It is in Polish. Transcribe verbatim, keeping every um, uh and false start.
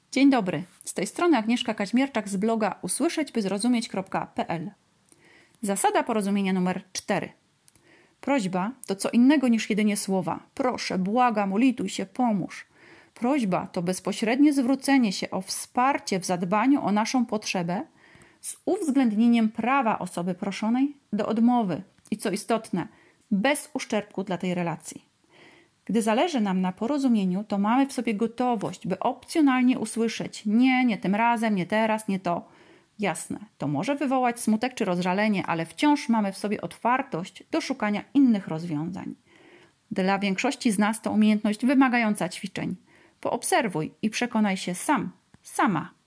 Dzień dobry, z tej strony Agnieszka Kaźmierczak z bloga usłyszeć by zrozumieć kropka p l. Zasada porozumienia numer cztery. Prośba to co innego niż jedynie słowa. Proszę, błagam, ulituj się, pomóż. Prośba to bezpośrednie zwrócenie się o wsparcie w zadbaniu o naszą potrzebę z uwzględnieniem prawa osoby proszonej do odmowy i co istotne, bez uszczerbku dla tej relacji. Gdy zależy nam na porozumieniu, to mamy w sobie gotowość, by opcjonalnie usłyszeć nie, nie tym razem, nie teraz, nie to. Jasne, to może wywołać smutek czy rozżalenie, ale wciąż mamy w sobie otwartość do szukania innych rozwiązań. Dla większości z nas to umiejętność wymagająca ćwiczeń. Poobserwuj i przekonaj się sam, sama.